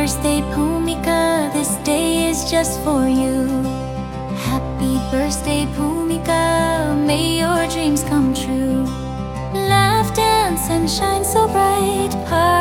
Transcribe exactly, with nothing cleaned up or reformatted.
birthday, Bhumika, this day is just for you. Happy birthday, Bhumika, may your dreams come true. Laugh, dance, and shine so bright.